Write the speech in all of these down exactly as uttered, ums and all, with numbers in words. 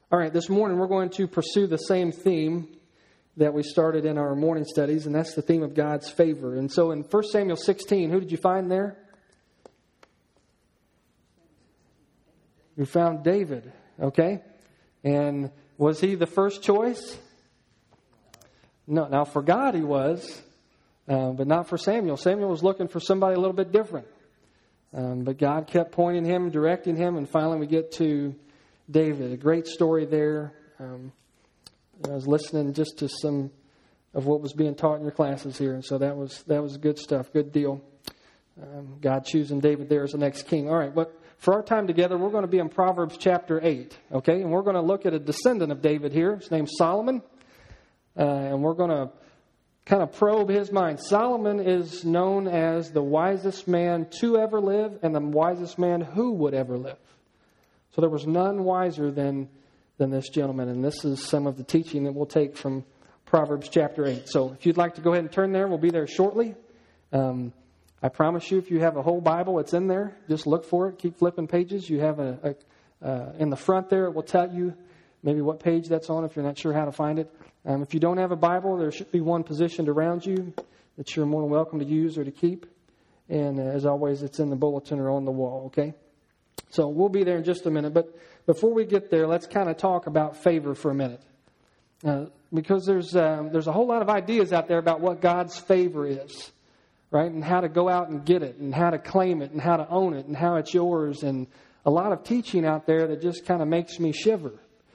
All right, this morning we're going to pursue the same theme that we started in our morning studies, and that's the theme of God's favor. And so in First Samuel sixteen, who did you find there? You found David, okay? And was he the first choice? No. Now, for God he was, uh, but not for Samuel. Samuel was looking for somebody a little bit different. Um, but God kept pointing him, directing him, and finally we get to David. A great story there. Um, I was listening just to some of what was being taught in your classes here, and so that was that was good stuff, good deal. Um, God choosing David there as the next king. All right, but for our time together, we're going to be in Proverbs chapter eight, okay? And we're going to look at a descendant of David here. His name's Solomon, uh, and we're going to kind of probe his mind. Solomon is known as the wisest man to ever live and the wisest man who would ever live. So there was none wiser than, than this gentleman. And this is some of the teaching that we'll take from Proverbs chapter eight. So if you'd like to go ahead and turn there, we'll be there shortly. Um, I promise you, if you have a whole Bible, it's in there. Just look for it. Keep flipping pages. You have a, a uh, in the front there, it will tell you maybe what page that's on if you're not sure how to find it. Um, if you don't have a Bible, there should be one positioned around you that you're more than welcome to use or to keep. And uh, as always, it's in the bulletin or on the wall, okay? So we'll be there in just a minute. But before we get there, let's kind of talk about favor for a minute. Uh, because there's um, there's a whole lot of ideas out there about what God's favor is, right? And how to go out and get it, and how to claim it, and how to own it, and how it's yours. And a lot of teaching out there that just kind of makes me shiver.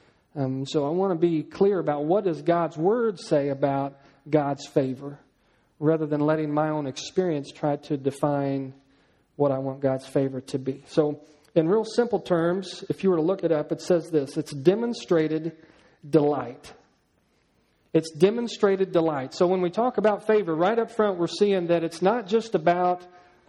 Um, so I want to be clear about what does God's Word say about God's favor, rather than letting my own experience try to define what I want God's favor to be. So in real simple terms, if you were to look it up, it says this: it's demonstrated delight. It's demonstrated delight. So when we talk about favor, right up front, we're seeing that it's not just about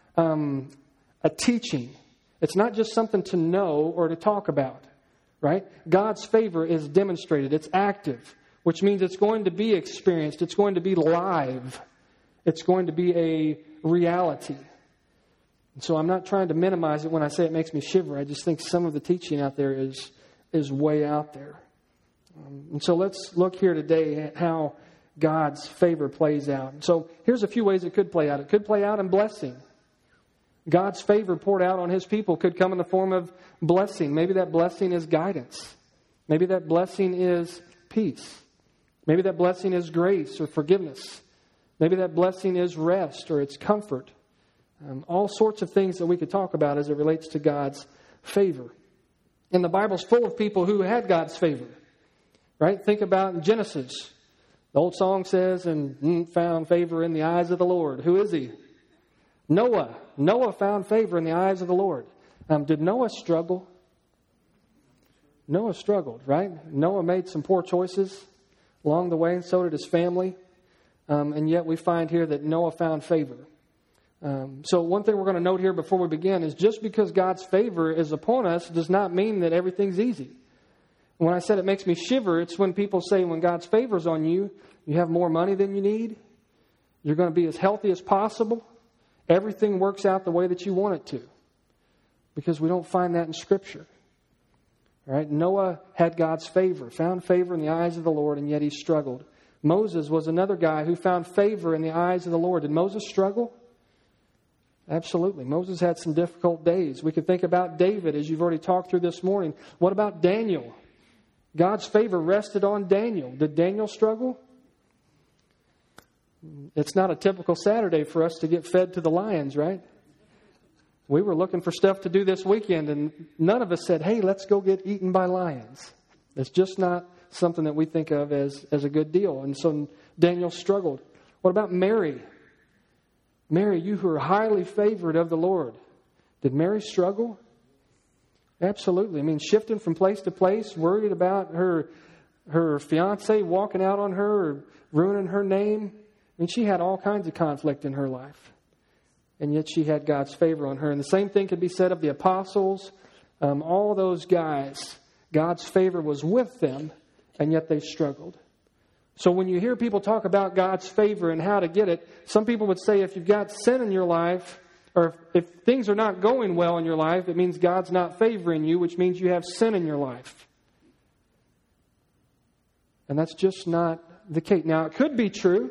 um, a teaching. It's not just something to know or to talk about, right? God's favor is demonstrated. It's active, which means it's going to be experienced. It's going to be live. It's going to be a reality. So I'm not trying to minimize it when I say it makes me shiver. I just think some of the teaching out there is is way out there. Um, and so let's look here today at how God's favor plays out. So here's a few ways it could play out. It could play out in blessing. God's favor poured out on His people could come in the form of blessing. Maybe that blessing is guidance. Maybe that blessing is peace. Maybe that blessing is grace or forgiveness. Maybe that blessing is rest or it's comfort. Um, all sorts of things that we could talk about as it relates to God's favor. And the Bible's full of people who had God's favor. Right? Think about Genesis. The old song says, and mm, found favor in the eyes of the Lord. Who is he? Noah. Noah found favor in the eyes of the Lord. Um, did Noah struggle? Noah struggled, right? Noah made some poor choices along the way, and so did his family. Um, and yet we find here that Noah found favor. Um, so one thing we're going to note here before we begin is just because God's favor is upon us does not mean that everything's easy. When I said it makes me shiver, it's when people say when God's favor's on you, you have more money than you need. You're going to be as healthy as possible. Everything works out the way that you want it to. Because we don't find that in Scripture. All right? Noah had God's favor, found favor in the eyes of the Lord, and yet he struggled. Moses was another guy who found favor in the eyes of the Lord. Did Moses struggle? Absolutely. Moses had some difficult days. We could think about David, as you've already talked through this morning. What about Daniel? God's favor rested on Daniel. Did Daniel struggle? It's not a typical Saturday for us to get fed to the lions, right? We were looking for stuff to do this weekend, and none of us said, hey, let's go get eaten by lions. It's just not something that we think of as, as a good deal. And so Daniel struggled. What about Mary? Mary, you who are highly favored of the Lord. Did Mary struggle? Absolutely. I mean, shifting from place to place, worried about her her fiance walking out on her or ruining her name. I mean, she had all kinds of conflict in her life. And yet she had God's favor on her. And the same thing could be said of the apostles. Um, all those guys, God's favor was with them, and yet they struggled. So when you hear people talk about God's favor and how to get it, some people would say if you've got sin in your life, or if, if things are not going well in your life, it means God's not favoring you, which means you have sin in your life. And that's just not the case. Now, it could be true,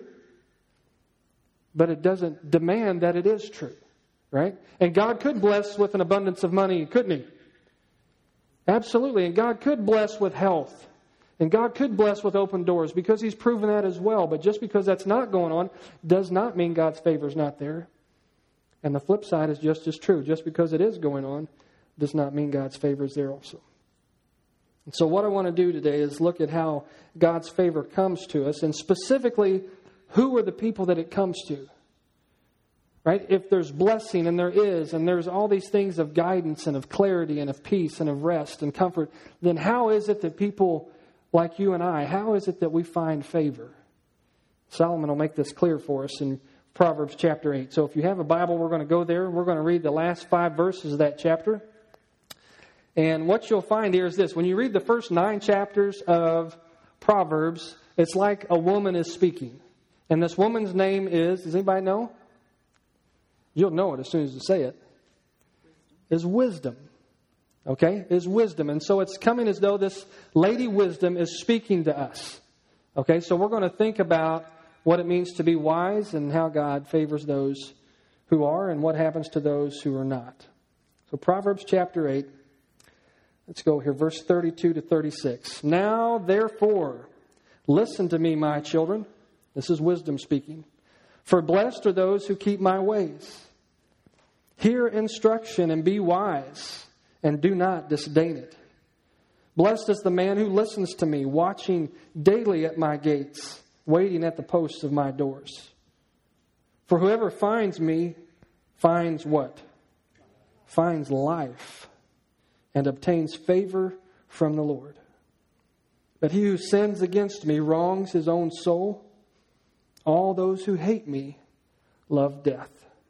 but it doesn't demand that it is true, right? And God could bless with an abundance of money, couldn't He? Absolutely. And God could bless with health. And God could bless with open doors because He's proven that as well. But just because that's not going on does not mean God's favor is not there. And the flip side is just as true. Just because it is going on does not mean God's favor is there also. And so what I want to do today is look at how God's favor comes to us, and specifically, who are the people that it comes to? Right? If there's blessing, and there is, and there's all these things of guidance and of clarity and of peace and of rest and comfort, then how is it that people like you and I, how is it that we find favor? Solomon will make this clear for us in Proverbs chapter eight. So if you have a Bible, we're going to go there. We're going to read the last five verses of that chapter. And what you'll find here is this. When you read the first nine chapters of Proverbs, it's like a woman is speaking. And this woman's name is, does anybody know? You'll know it as soon as you say it. Is wisdom. Okay? Is wisdom. And so it's coming as though this Lady Wisdom is speaking to us. Okay? So we're going to think about what it means to be wise and how God favors those who are and what happens to those who are not. So Proverbs chapter eight. Let's go here, verse thirty-two to thirty-six. Now, therefore, listen to me, my children. This is wisdom speaking. For blessed are those who keep my ways. Hear instruction and be wise, and do not disdain it. Blessed is the man who listens to me, watching daily at my gates, waiting at the posts of my doors. For whoever finds me finds what? Finds life, and obtains favor from the Lord. But he who sins against me wrongs his own soul. All those who hate me love death.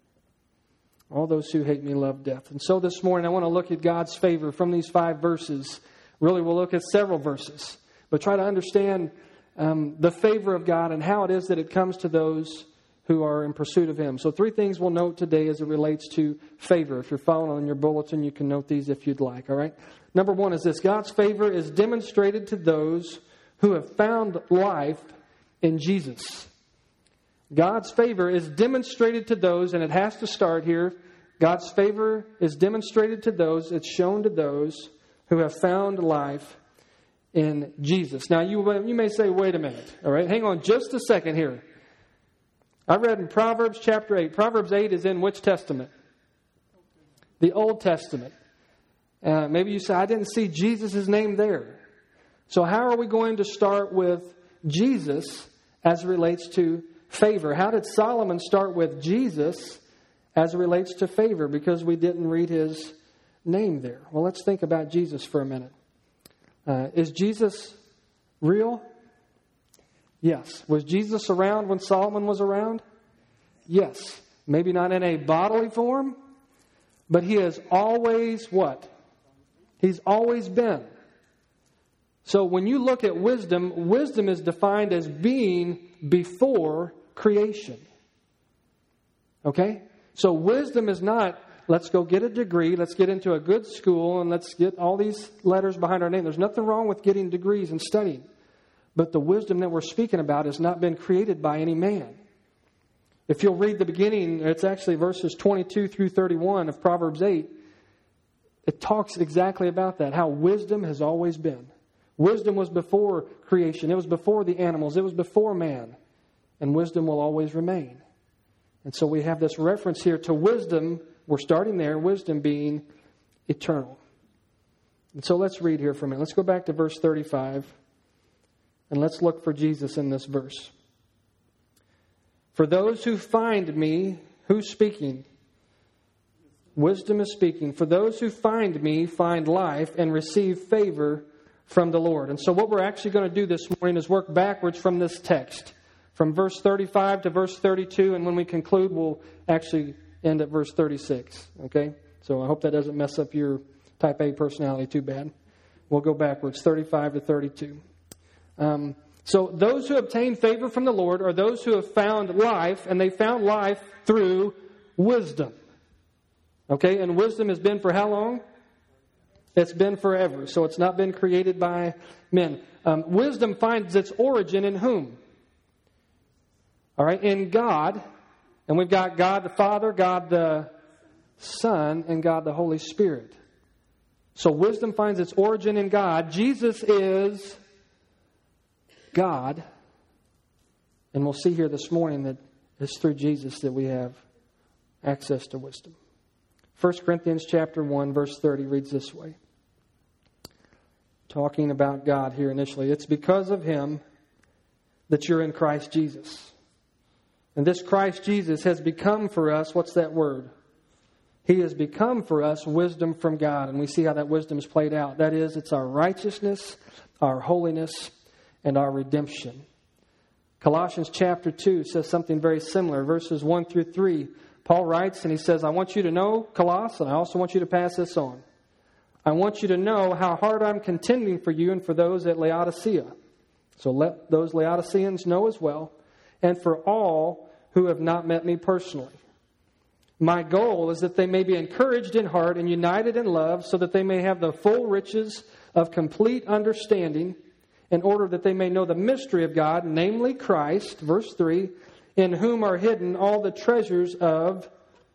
All those who hate me love death. And so this morning I want to look at God's favor from these five verses. Really, we'll look at several verses, but try to understand um, the favor of God and how it is that it comes to those who are in pursuit of Him. So three things we'll note today as it relates to favor. If you're following on your bulletin, you can note these if you'd like, all right? Number one is this. God's favor is demonstrated to those who have found life in Jesus. God's favor is demonstrated to those, and it has to start here. God's favor is demonstrated to those, it's shown to those who have found life in Jesus. Now, you, you may say, wait a minute, all right? Hang on just a second here. I read in Proverbs chapter eight. Proverbs eight is in which testament? The Old Testament. Uh, maybe you say, I didn't see Jesus' name there. So how are we going to start with Jesus as it relates to favor? How did Solomon start with Jesus as it relates to favor? Because we didn't read his name there. Well, let's think about Jesus for a minute. Uh, is Jesus real? Yes. Was Jesus around when Solomon was around? Yes. Maybe not in a bodily form, but he has always what? He's always been. So when you look at wisdom, wisdom is defined as being before creation. Okay? So wisdom is not, let's go get a degree, let's get into a good school, and let's get all these letters behind our name. There's nothing wrong with getting degrees and studying. But the wisdom that we're speaking about has not been created by any man. If you'll read the beginning, it's actually verses twenty-two through thirty-one of Proverbs eight. It talks exactly about that, how wisdom has always been. Wisdom was before creation. It was before the animals. It was before man. And wisdom will always remain. And so we have this reference here to wisdom. We're starting there, wisdom being eternal. And so let's read here for a minute. Let's go back to verse thirty-five. And let's look for Jesus in this verse. For those who find me, who's speaking? Wisdom is speaking. For those who find me find life and receive favor from the Lord. And so what we're actually going to do this morning is work backwards from this text. From verse thirty-five to verse thirty-two. And when we conclude, we'll actually end at verse thirty-six. Okay? So I hope that doesn't mess up your type A personality too bad. We'll go backwards, thirty-five to thirty-two. Um, so those who obtain favor from the Lord are those who have found life, and they found life through wisdom. Okay, and wisdom has been for how long? It's been forever, so it's not been created by men. Um, wisdom finds its origin in whom? All right, in God. And we've got God the Father, God the Son, and God the Holy Spirit. So wisdom finds its origin in God. Jesus is God. And we'll see here this morning that it's through Jesus that we have access to wisdom. First Corinthians chapter one, verse thirty reads this way. Talking about God here initially. It's because of Him that you're in Christ Jesus. And this Christ Jesus has become for us, what's that word? He has become for us wisdom from God. And we see how that wisdom is played out. That is, it's our righteousness, our holiness, and our redemption. Colossians chapter two says something very similar. Verses one through three, Paul writes and he says, I want you to know, Colossus, and I also want you to pass this on. I want you to know how hard I'm contending for you and for those at Laodicea. So let those Laodiceans know as well. And for all who have not met me personally. My goal is that they may be encouraged in heart and united in love, so that they may have the full riches of complete understanding, in order that they may know the mystery of God, namely Christ, verse three, in whom are hidden all the treasures of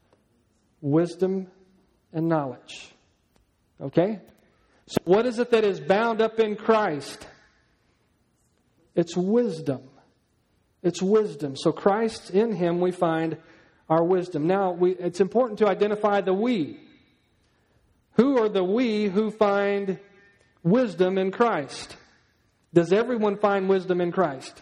wisdom and knowledge. Okay? So what is it that is bound up in Christ? It's wisdom. It's wisdom. So Christ, in Him we find our wisdom. Now, we, it's important to identify the we. Who are the we who find wisdom in Christ? Does everyone find wisdom in Christ?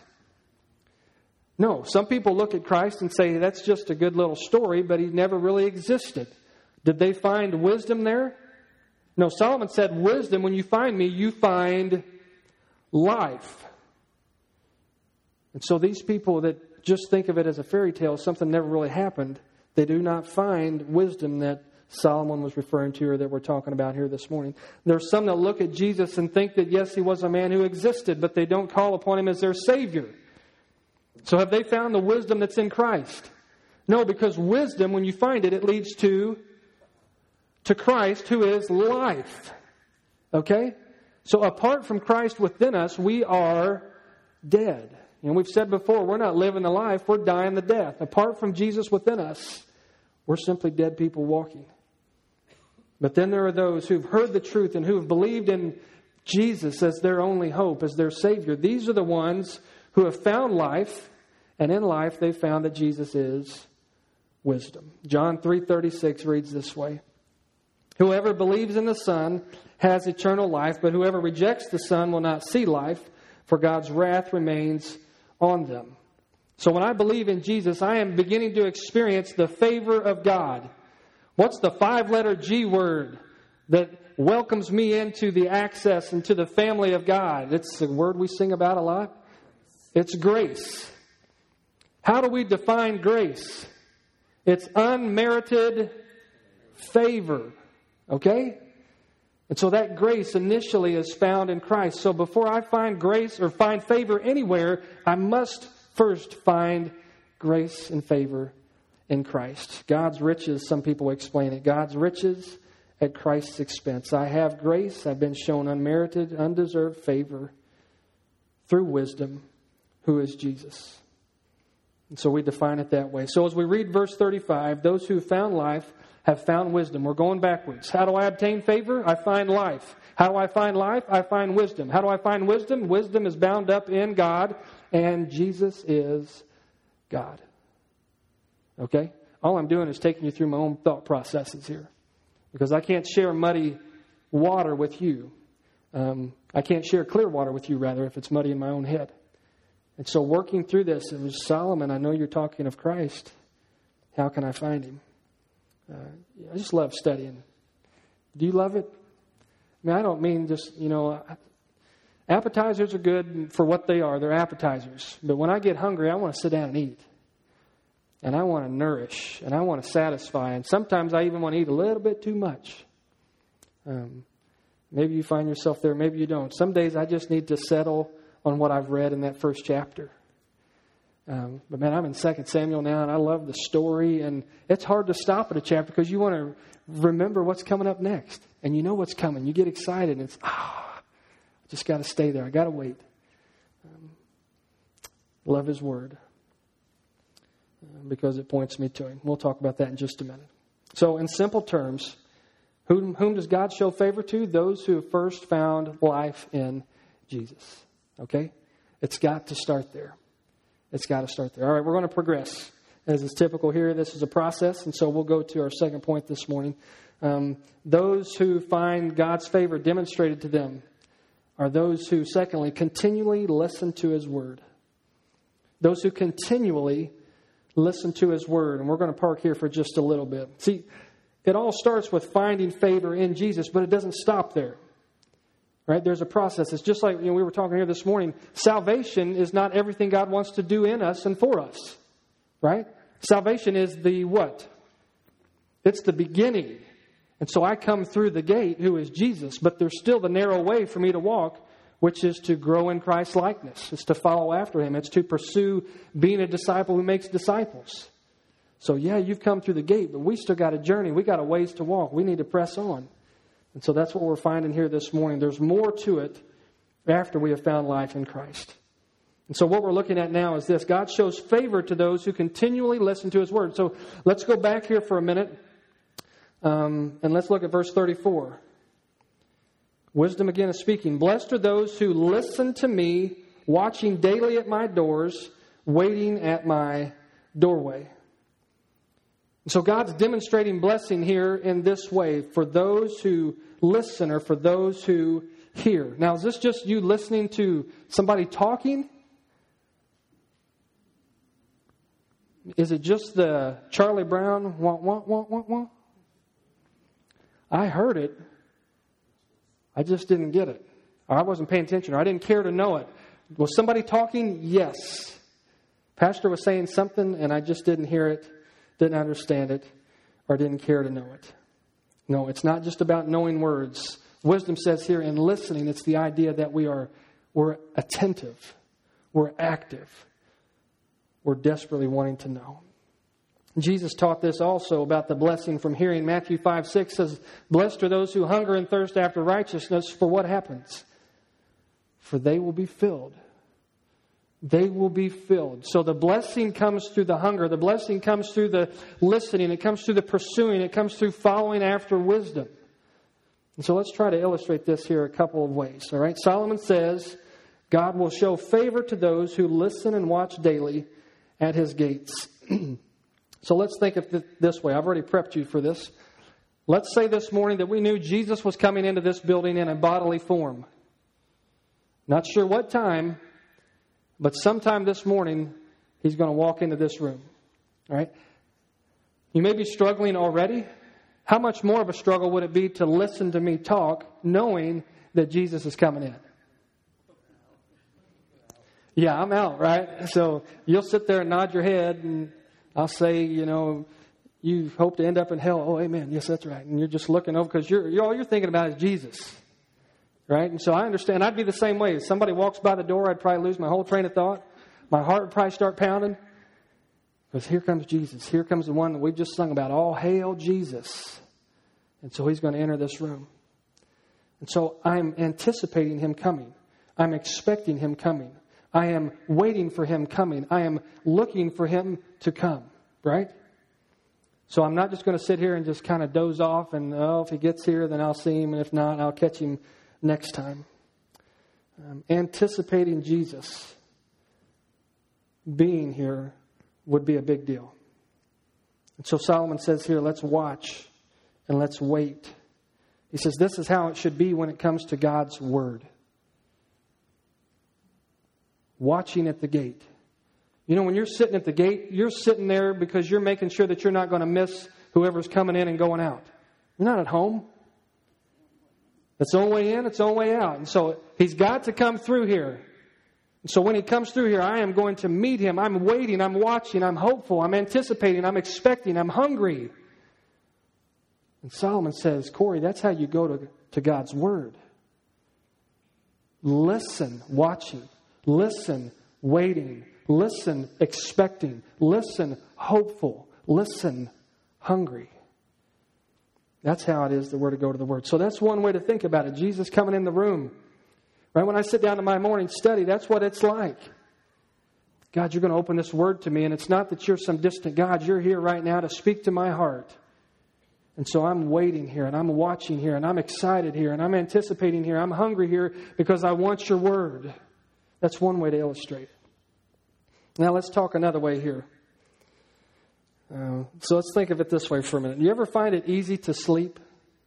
No. Some people look at Christ and say, that's just a good little story, but He never really existed. Did they find wisdom there? No. Solomon said, wisdom, when you find me, you find life. And so these people that just think of it as a fairy tale, something never really happened, they do not find wisdom that Solomon was referring to or that we're talking about here this morning. There are some that look at Jesus and think that, yes, He was a man who existed, but they don't call upon Him as their Savior. So have they found the wisdom that's in Christ? No, because wisdom, when you find it, it leads to, to Christ, who is life. Okay? So apart from Christ within us, we are dead. And we've said before, we're not living the life, we're dying the death. Apart from Jesus within us, we're simply dead people walking. But then there are those who've heard the truth and who've believed in Jesus as their only hope, as their Savior. These are the ones who have found life, and in life they've found that Jesus is wisdom. John three thirty-six reads this way. Whoever believes in the Son has eternal life, but whoever rejects the Son will not see life, for God's wrath remains on them. So when I believe in Jesus, I am beginning to experience the favor of God. What's the five-letter G word that welcomes me into the access, into the family of God? It's a word we sing about a lot. It's grace. How do we define grace? It's unmerited favor. Okay? And so that grace initially is found in Christ. So before I find grace or find favor anywhere, I must first find grace and favor in Christ. God's riches, some people explain it. God's riches at Christ's expense. I have grace. I've been shown unmerited, undeserved favor through wisdom, who is Jesus. And so we define it that way. So as we read verse thirty-five, those who found life have found wisdom. We're going backwards. How do I obtain favor? I find life. How do I find life? I find wisdom. How do I find wisdom? Wisdom is bound up in God, and Jesus is God. Okay? All I'm doing is taking you through my own thought processes here, because I can't share muddy water with you. Um, I can't share clear water with you, rather, if it's muddy in my own head. And so working through this, it was Solomon, I know you're talking of Christ. How can I find Him? Uh, I just love studying. Do you love it? I mean, I don't mean just, you know, appetizers are good for what they are. They're appetizers. But when I get hungry, I want to sit down and eat. And I want to nourish. And I want to satisfy. And sometimes I even want to eat a little bit too much. Um, maybe you find yourself there. Maybe you don't. Some days I just need to settle on what I've read in that first chapter. Um, but man, I'm in Second Samuel now, and I love the story. And it's hard to stop at a chapter because you want to remember what's coming up next. And you know what's coming. You get excited, and it's, ah, I just got to stay there. I got to wait. Um, love His Word uh, because it points me to Him. We'll talk about that in just a minute. So in simple terms, whom, whom does God show favor to? Those who have first found life in Jesus. Okay? It's got to start there. It's got to start there. All right, we're going to progress. As is typical here, this is a process, and so we'll go to our second point this morning. Um, those who find God's favor demonstrated to them are those who, secondly, continually listen to His Word. Those who continually listen to His Word. And we're going to park here for just a little bit. See, it all starts with finding favor in Jesus, but it doesn't stop there. Right? There's a process. It's just like, you know, we were talking here this morning. Salvation is not everything God wants to do in us and for us. Right? Salvation is the what? It's the beginning. And so I come through the gate, who is Jesus, but there's still the narrow way for me to walk, which is to grow in Christ's likeness. It's to follow after Him. It's to pursue being a disciple who makes disciples. So yeah, you've come through the gate, but we still got a journey. We got a ways to walk. We need to press on. And so that's what we're finding here this morning. There's more to it after we have found life in Christ. And so what we're looking at now is this. God shows favor to those who continually listen to His Word. So let's go back here for a minute. Um, and let's look at verse thirty-four. Wisdom again is speaking. Blessed are those who listen to me, watching daily at my doors, waiting at my doorway. So God's demonstrating blessing here in this way for those who listen or for those who hear. Now, is this just you listening to somebody talking? Is it just the Charlie Brown, wah, wah, wah, wah, wah? I heard it. I just didn't get it. Or I wasn't paying attention, or I didn't care to know it. Was somebody talking? Yes. Pastor was saying something, and I just didn't hear it, didn't understand it, or didn't care to know it. No, it's not just about knowing words. Wisdom says here in listening, it's the idea that we are we're attentive, we're active, we're desperately wanting to know. Jesus taught this also about the blessing from hearing. Matthew five six says, blessed are those who hunger and thirst after righteousness, for what happens? For they will be filled. They will be filled. So the blessing comes through the hunger. The blessing comes through the listening. It comes through the pursuing. It comes through following after wisdom. And so let's try to illustrate this here a couple of ways. All right. Solomon says, God will show favor to those who listen and watch daily at His gates. So let's think of it this way. I've already prepped you for this. Let's say this morning that we knew Jesus was coming into this building in a bodily form. Not sure what time, but sometime this morning, He's going to walk into this room. All right? You may be struggling already. How much more of a struggle would it be to listen to me talk, knowing that Jesus is coming in? Yeah, I'm out, right? So you'll sit there and nod your head, and I'll say, you know, you hope to end up in hell. Oh, amen. Yes, that's right. And you're just looking over because you're, you're all you're thinking about is Jesus. Right? And so I understand. I'd be the same way. If somebody walks by the door, I'd probably lose my whole train of thought. My heart would probably start pounding. Because here comes Jesus. Here comes the one that we've just sung about. All hail Jesus. And so He's going to enter this room. And so I'm anticipating Him coming. I'm expecting Him coming. I am waiting for Him coming. I am looking for Him to come. Right? So I'm not just going to sit here and just kind of doze off and, oh, if He gets here, then I'll see Him. And if not, I'll catch Him next time. Um, anticipating Jesus being here would be a big deal. And so Solomon says here, let's watch and let's wait. He says this is how it should be when it comes to God's Word. Watching at the gate. You know, when you're sitting at the gate, you're sitting there because you're making sure that you're not going to miss whoever's coming in and going out. You're not at home. It's the only way in, it's the only way out. And so He's got to come through here. And so when He comes through here, I am going to meet Him. I'm waiting, I'm watching, I'm hopeful, I'm anticipating, I'm expecting, I'm hungry. And Solomon says, Corey, that's how you go to, to God's Word. Listen, watching. Listen, waiting. Listen, expecting. Listen, hopeful. Listen, hungry. That's how it is that we're to go to the Word. So that's one way to think about it. Jesus coming in the room. Right when I sit down to my morning study, that's what it's like. God, you're going to open this Word to me. And it's not that you're some distant God. You're here right now to speak to my heart. And so I'm waiting here, and I'm watching here, and I'm excited here, and I'm anticipating here. I'm hungry here because I want your Word. That's one way to illustrate it. Now let's talk another way here. Uh, so let's think of it this way for a minute. Do you ever find it easy to sleep?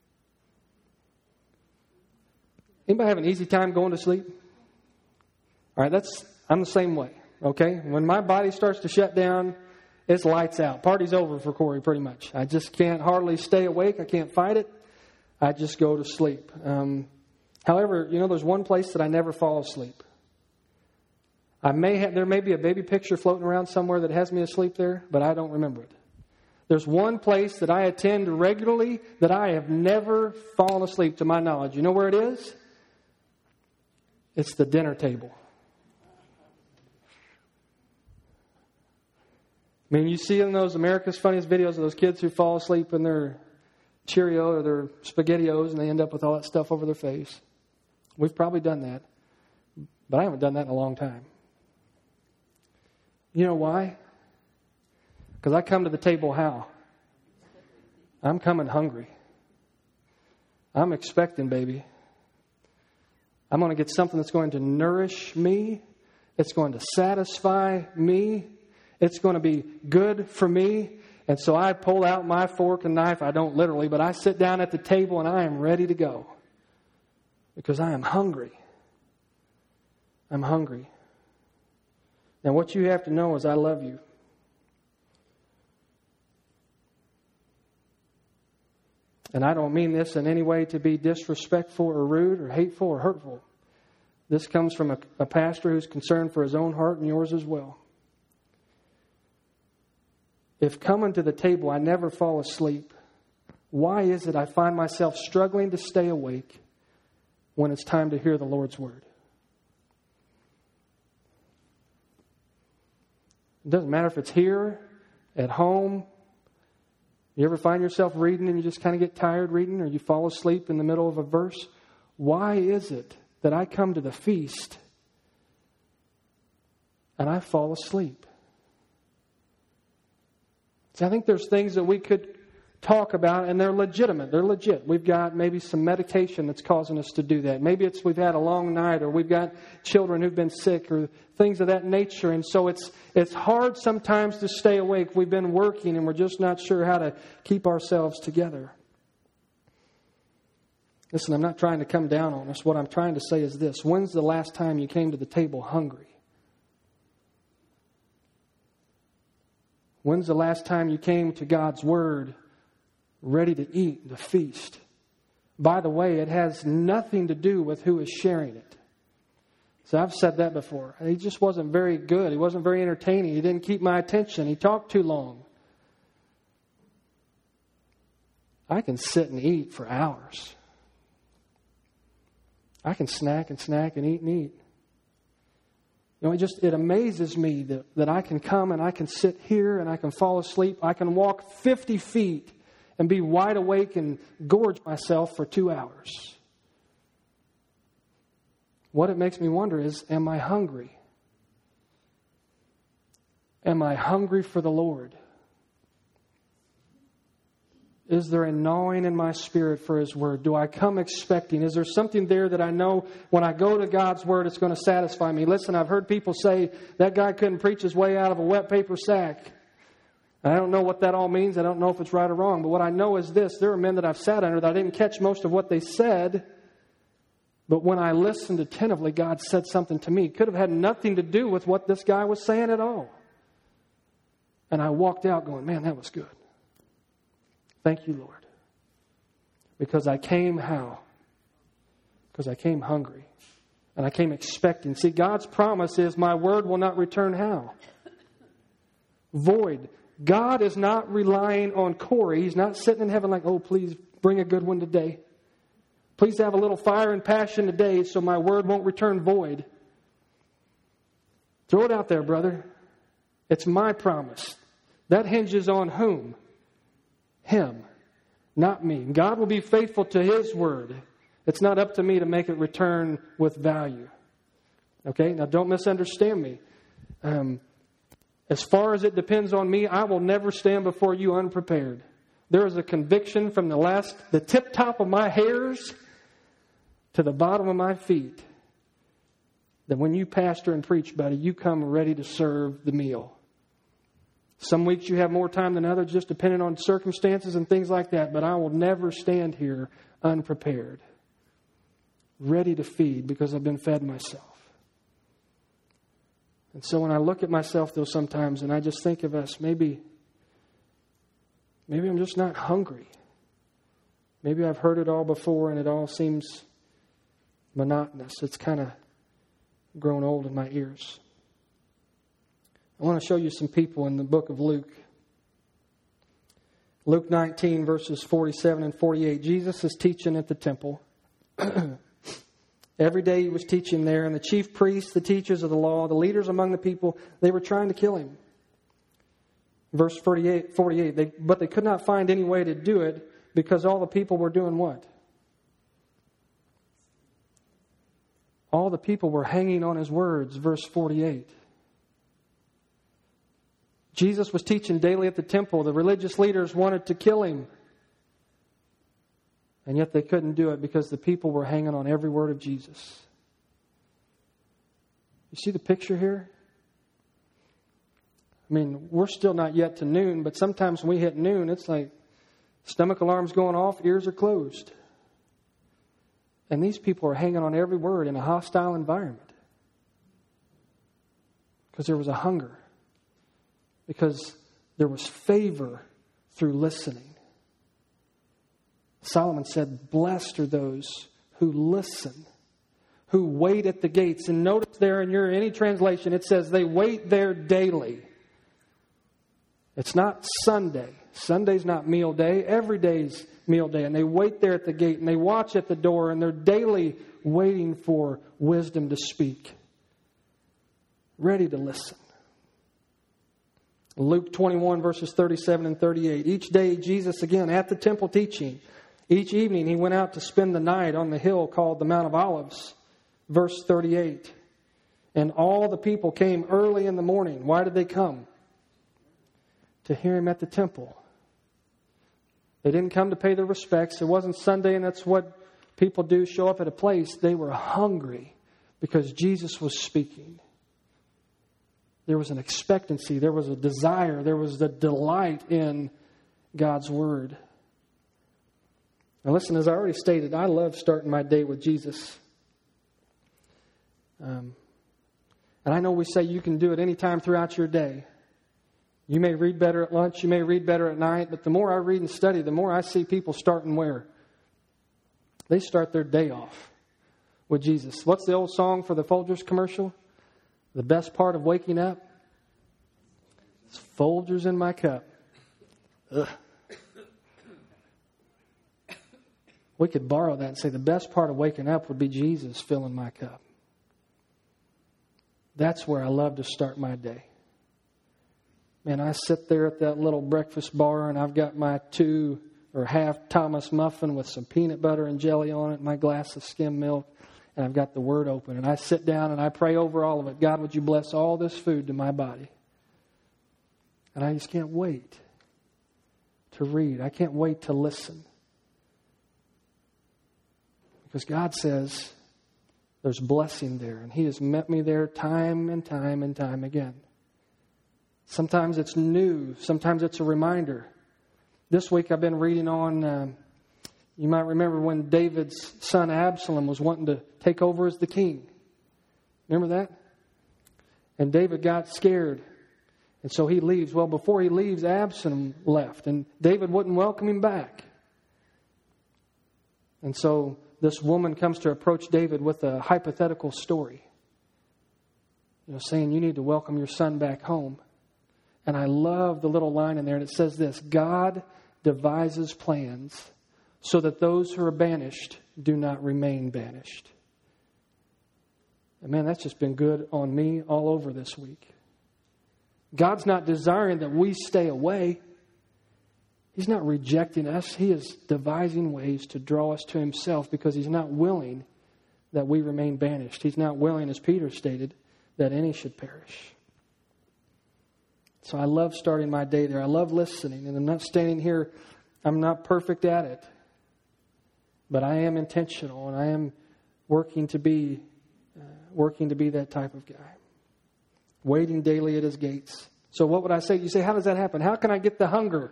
Anybody have an easy time going to sleep? All right, that's I'm the same way. Okay, when my body starts to shut down, it's lights out. Party's over for Corey, pretty much. I just can't hardly stay awake. I can't fight it. I just go to sleep. Um, however, you know, there's one place that I never fall asleep. I may have, there may be a baby picture floating around somewhere that has me asleep there, but I don't remember it. There's one place that I attend regularly that I have never fallen asleep to my knowledge. You know where it is? It's the dinner table. I mean, you see in those America's Funniest Videos of those kids who fall asleep in their Cheerio or their SpaghettiOs and they end up with all that stuff over their face. We've probably done that, but I haven't done that in a long time. You know why? Because I come to the table how? I'm coming hungry. I'm expecting, baby. I'm going to get something that's going to nourish me. It's going to satisfy me. It's going to be good for me. And so I pull out my fork and knife. I don't literally, but I sit down at the table and I am ready to go. Because I am hungry. I'm hungry. Now what you have to know is I love you. And I don't mean this in any way to be disrespectful or rude or hateful or hurtful. This comes from a, a pastor who's concerned for his own heart and yours as well. If coming to the table I never fall asleep, why is it I find myself struggling to stay awake when it's time to hear the Lord's Word? It doesn't matter if it's here, at home. You ever find yourself reading and you just kind of get tired reading, or you fall asleep in the middle of a verse? Why is it that I come to the feast and I fall asleep? See, I think there's things that we could talk about, and they're legitimate. They're legit. We've got maybe some medication that's causing us to do that. Maybe it's we've had a long night, or we've got children who've been sick, or things of that nature. And so it's it's hard sometimes to stay awake. We've been working, and we're just not sure how to keep ourselves together. Listen, I'm not trying to come down on us. What I'm trying to say is this. When's the last time you came to the table hungry? When's the last time you came to God's Word ready to eat, to feast? By the way, it has nothing to do with who is sharing it. So I've said that before. He just wasn't very good. He wasn't very entertaining. He didn't keep my attention. He talked too long. I can sit and eat for hours. I can snack and snack and eat and eat. You know, it just, it amazes me that, that I can come and I can sit here and I can fall asleep. I can walk fifty feet and be wide awake and gorge myself for two hours. What it makes me wonder is, am I hungry? Am I hungry for the Lord? Is there a gnawing in my spirit for His Word? Do I come expecting? Is there something there that I know when I go to God's Word, it's going to satisfy me? Listen, I've heard people say that guy couldn't preach his way out of a wet paper sack. And I don't know what that all means. I don't know if it's right or wrong. But what I know is this. There are men that I've sat under that I didn't catch most of what they said. But when I listened attentively, God said something to me. It could have had nothing to do with what this guy was saying at all. And I walked out going, man, that was good. Thank you, Lord. Because I came how? Because I came hungry. And I came expecting. See, God's promise is my word will not return how? Void. God is not relying on Corey. He's not sitting in heaven like, oh, please bring a good one today. Please have a little fire and passion today so my word won't return void. Throw it out there, brother. It's my promise. That hinges on whom? Him, not me. God will be faithful to His word. It's not up to me to make it return with value. Okay? Now, don't misunderstand me. Um, as far as it depends on me, I will never stand before you unprepared. There is a conviction from the last, the tip top of my hairs to the bottom of my feet that when you pastor and preach, buddy, you come ready to serve the meal. Some weeks you have more time than others, just depending on circumstances and things like that. But I will never stand here unprepared, ready to feed because I've been fed myself. And so when I look at myself, though, sometimes, and I just think of us, maybe, maybe I'm just not hungry. Maybe I've heard it all before and it all seems monotonous. It's kind of grown old in my ears. I want to show you some people in the book of Luke. Luke nineteen, verses forty-seven and forty-eight. Jesus is teaching at the temple. Every day He was teaching there, and the chief priests, the teachers of the law, the leaders among the people, they were trying to kill Him. Verse forty-eight, forty-eight they, but they could not find any way to do it because all the people were doing what? All the people were hanging on His words. Verse forty-eight. Jesus was teaching daily at the temple. The religious leaders wanted to kill Him. And yet they couldn't do it because the people were hanging on every word of Jesus. You see the picture here? I mean, we're still not yet to noon, but sometimes when we hit noon, it's like stomach alarms going off, ears are closed. And these people are hanging on every word in a hostile environment. Because there was a hunger. Because there was favor through listening. Solomon said, blessed are those who listen, who wait at the gates. And notice there in your any translation, it says they wait there daily. It's not Sunday. Sunday's not meal day. Every day's meal day. And they wait there at the gate and they watch at the door and they're daily waiting for wisdom to speak. Ready to listen. Luke twenty-one, verses thirty-seven and thirty-eight. Each day, Jesus, again, at the temple teaching. Each evening, He went out to spend the night on the hill called the Mount of Olives. Verse thirty-eight. And all the people came early in the morning. Why did they come? To hear Him at the temple. They didn't come to pay their respects. It wasn't Sunday, and that's what people do, show up at a place. They were hungry because Jesus was speaking. There was an expectancy. There was a desire. There was the delight in God's Word. Now listen, as I already stated, I love starting my day with Jesus. Um, and I know we say you can do it any time throughout your day. You may read better at lunch. You may read better at night. But the more I read and study, the more I see people starting where? They start their day off with Jesus. What's the old song for the Folgers commercial? The best part of waking up is Folgers in my cup. Ugh. We could borrow that and say the best part of waking up would be Jesus filling my cup. That's where I love to start my day. Man, I sit there at that little breakfast bar and I've got my two or half Thomas muffin with some peanut butter and jelly on it, my glass of skim milk. And I've got the Word open. And I sit down and I pray over all of it. God, would you bless all this food to my body? And I just can't wait to read. I can't wait to listen. Because God says there's blessing there. And He has met me there time and time and time again. Sometimes it's new. Sometimes it's a reminder. This week I've been reading on... Um, You might remember when David's son Absalom was wanting to take over as the king. Remember that? And David got scared. And so he leaves. Well, before he leaves, Absalom left. And David wouldn't welcome him back. And so this woman comes to approach David with a hypothetical story. You know, saying you need to welcome your son back home. And I love the little line in there. And it says this: God devises plans so that those who are banished do not remain banished. And man, that's just been good on me all over this week. God's not desiring that we stay away. He's not rejecting us. He is devising ways to draw us to Himself because He's not willing that we remain banished. He's not willing, as Peter stated, that any should perish. So I love starting my day there. I love listening. And I'm not standing here, I'm not perfect at it. But I am intentional and I am working to be uh, working to be that type of guy. Waiting daily at His gates. So what would I say? You say, how does that happen? How can I get the hunger?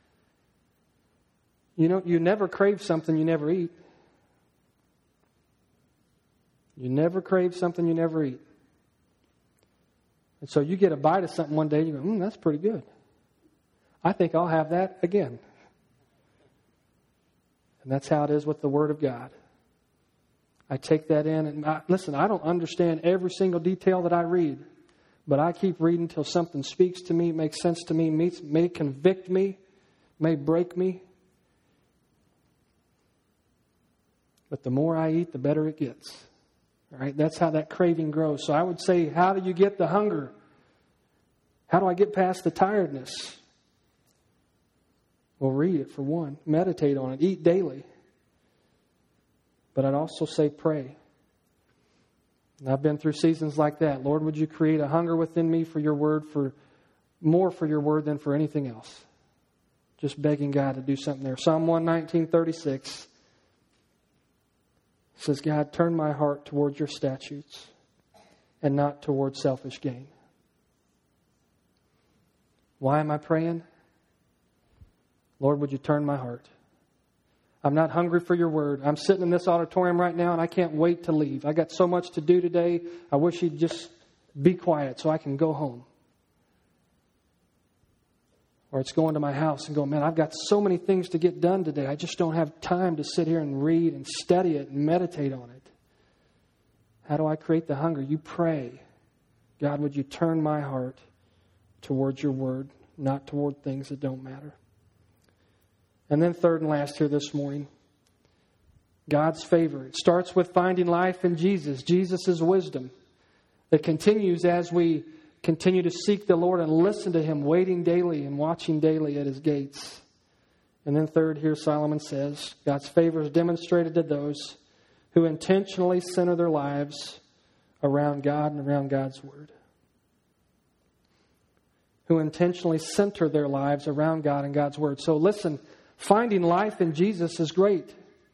You know, you never crave something you never eat. You never crave something you never eat. And so you get a bite of something one day and you go, hmm, that's pretty good. I think I'll have that again. And that's how it is with the Word of God. I take that in and I, listen, I don't understand every single detail that I read, but I keep reading until something speaks to me, makes sense to me, may, may convict me, may break me. But the more I eat, the better it gets. All right, that's how that craving grows. So I would say, how do you get the hunger? How do I get past the tiredness? Well, read it for one. Meditate on it. Eat daily. But I'd also say pray. And I've been through seasons like that. Lord, would you create a hunger within me for your word, for more for your word than for anything else? Just begging God to do something there. Psalm one nineteen, thirty-six says, God, turn my heart towards your statutes and not towards selfish gain. Why am I praying? Lord, would you turn my heart? I'm not hungry for your word. I'm sitting in this auditorium right now and I can't wait to leave. I got so much to do today. I wish you'd just be quiet so I can go home. Or it's going to my house and going, man, I've got so many things to get done today. I just don't have time to sit here and read and study it and meditate on it. How do I create the hunger? You pray. God, would you turn my heart towards your word, not toward things that don't matter. And then third and last here this morning, God's favor. It starts with finding life in Jesus, Jesus' wisdom. It continues as we continue to seek the Lord and listen to Him, waiting daily and watching daily at His gates. And then third, here Solomon says, God's favor is demonstrated to those who intentionally center their lives around God and around God's Word. Who intentionally center their lives around God and God's Word. So listen, finding life in Jesus is great.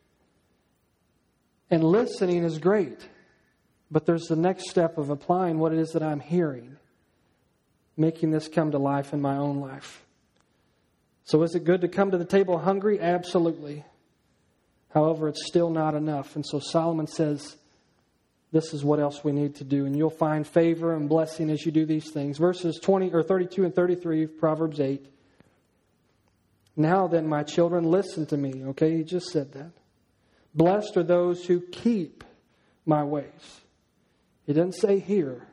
And listening is great. But there's the next step of applying what it is that I'm hearing. Making this come to life in my own life. So is it good to come to the table hungry? Absolutely. However, it's still not enough. And so Solomon says, this is what else we need to do. And you'll find favor and blessing as you do these things. Verses twenty or thirty-two and thirty-three of Proverbs eight. Now then, my children, listen to me. Okay, he just said that. Blessed are those who keep my ways. He didn't say hear.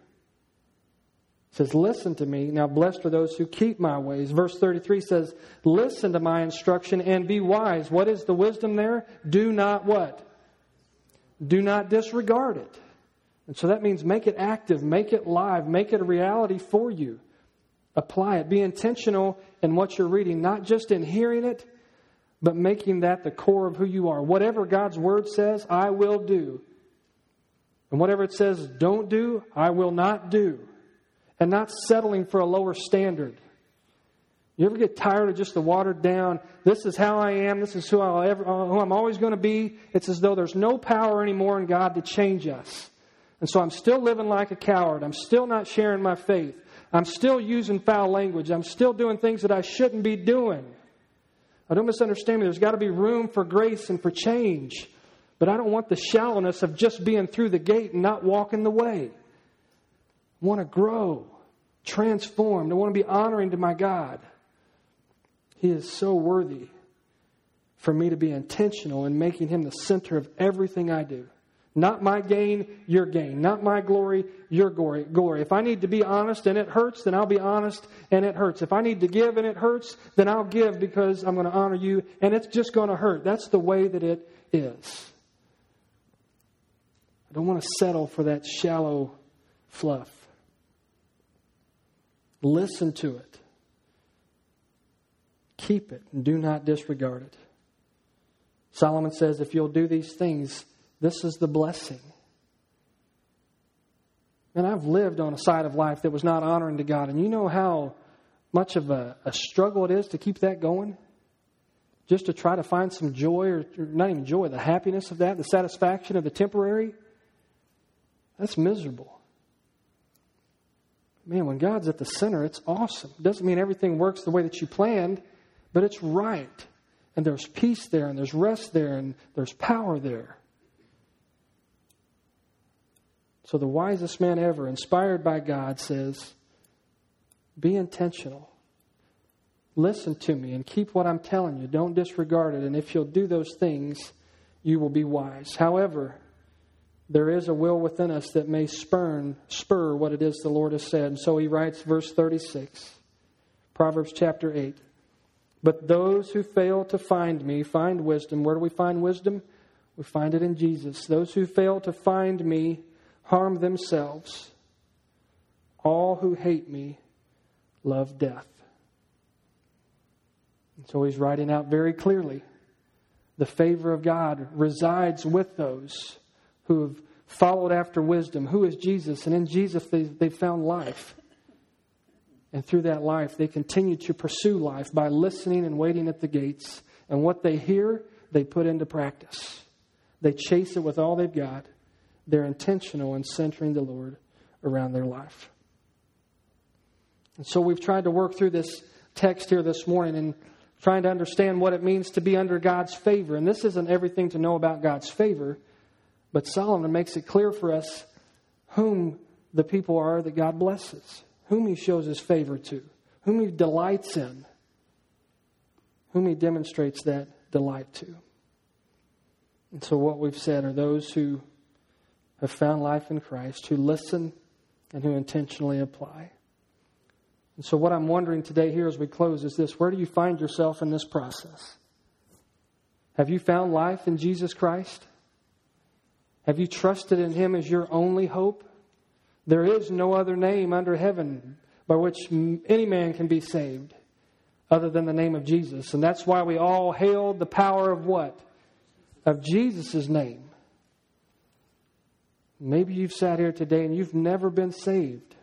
It says, listen to me. Now, blessed are those who keep my ways. Verse thirty-three says, listen to my instruction and be wise. What is the wisdom there? Do not what? Do not disregard it. And so that means make it active, make it live, make it a reality for you. Apply it. Be intentional in what you're reading, not just in hearing it, but making that the core of who you are. Whatever God's Word says, I will do. And whatever it says, don't do, I will not do. And not settling for a lower standard. You ever get tired of just the watered down, this is how I am, this is who, I'll ever, who I'm always going to be. It's as though there's no power anymore in God to change us. And so I'm still living like a coward. I'm still not sharing my faith. I'm still using foul language. I'm still doing things that I shouldn't be doing. I don't misunderstand me. There's got to be room for grace and for change. But I don't want the shallowness of just being through the gate and not walking the way. I want to grow, transformed. I want to be honoring to my God. He is so worthy for me to be intentional in making Him the center of everything I do. Not my gain, your gain. Not my glory, your glory. glory. If I need to be honest and it hurts, then I'll be honest and it hurts. If I need to give and it hurts, then I'll give because I'm going to honor you and it's just going to hurt. That's the way that it is. I don't want to settle for that shallow fluff. Listen to it. Keep it and do not disregard it. Solomon says, if you'll do these things, this is the blessing. And I've lived on a side of life that was not honoring to God. And you know how much of a, a struggle it is to keep that going? Just to try to find some joy, or not even joy, the happiness of that, the satisfaction of the temporary. That's miserable. Man, when God's at the center, it's awesome. It doesn't mean everything works the way that you planned, but it's right. And there's peace there, and there's rest there, and there's power there. So the wisest man ever, inspired by God, says, be intentional. Listen to me and keep what I'm telling you. Don't disregard it. And if you'll do those things, you will be wise. However, there is a will within us that may spurn, spur what it is the Lord has said. And so he writes, verse thirty-six, Proverbs chapter eight. But those who fail to find me find wisdom. Where do we find wisdom? We find it in Jesus. Those who fail to find me harm themselves. All who hate me love death. And so he's writing out very clearly, the favor of God resides with those who have followed after wisdom. Who is Jesus? And in Jesus they, they found life. And through that life, they continue to pursue life by listening and waiting at the gates. And what they hear, they put into practice. They chase it with all they've got. They're intentional in centering the Lord around their life. And so we've tried to work through this text here this morning and trying to understand what it means to be under God's favor. And this isn't everything to know about God's favor, but Solomon makes it clear for us whom the people are that God blesses, whom he shows his favor to, whom he delights in, whom he demonstrates that delight to. And so what we've said are those who have found life in Christ, who listen and who intentionally apply. And so what I'm wondering today here as we close is this: where do you find yourself in this process? Have you found life in Jesus Christ? Have you trusted in him as your only hope? There is no other name under heaven by which any man can be saved other than the name of Jesus. And that's why we all hailed the power of what? Of Jesus' name. Maybe you've sat here today and you've never been saved.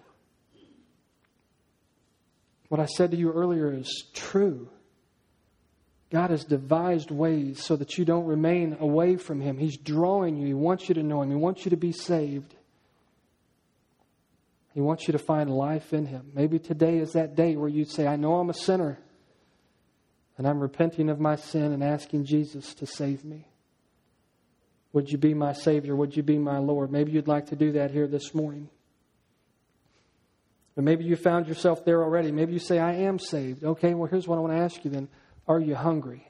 What I said to you earlier is true. God has devised ways so that you don't remain away from him. He's drawing you. He wants you to know him. He wants you to be saved. He wants you to find life in him. Maybe today is that day where you say, I know I'm a sinner, and I'm repenting of my sin and asking Jesus to save me. Would you be my Savior? Would you be my Lord? Maybe you'd like to do that here this morning. But maybe you found yourself there already. Maybe you say, I am saved. Okay, well, here's what I want to ask you then. Are you hungry?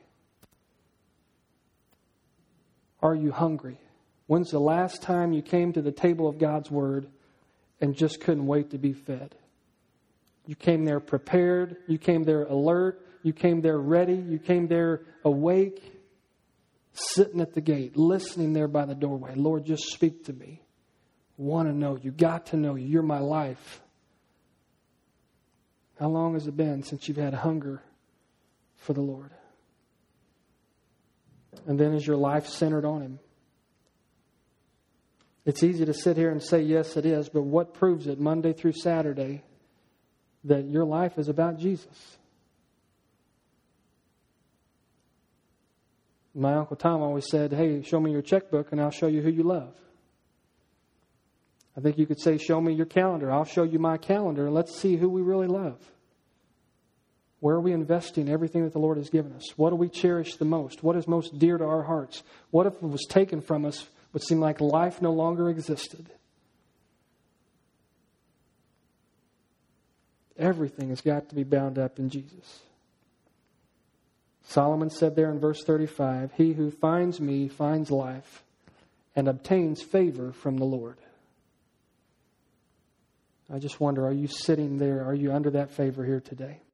Are you hungry? When's the last time you came to the table of God's Word and just couldn't wait to be fed? You came there prepared. You came there alert. You came there ready. You came there awake, sitting at the gate, listening there by the doorway. Lord, just speak to me. Want to know you. Got to know you. You're my life. How long has it been since you've had hunger for the Lord? And then is your life centered on him? It's easy to sit here and say, yes, it is, but what proves it Monday through Saturday that your life is about Jesus? My Uncle Tom always said, hey, show me your checkbook and I'll show you who you love. I think you could say, show me your calendar. I'll show you my calendar and let's see who we really love. Where are we investing everything that the Lord has given us? What do we cherish the most? What is most dear to our hearts? What if it was taken from us would seem like life no longer existed? Everything has got to be bound up in Jesus. Solomon said there in verse thirty-five, he who finds me finds life and obtains favor from the Lord. I just wonder, are you sitting there? Are you under that favor here today?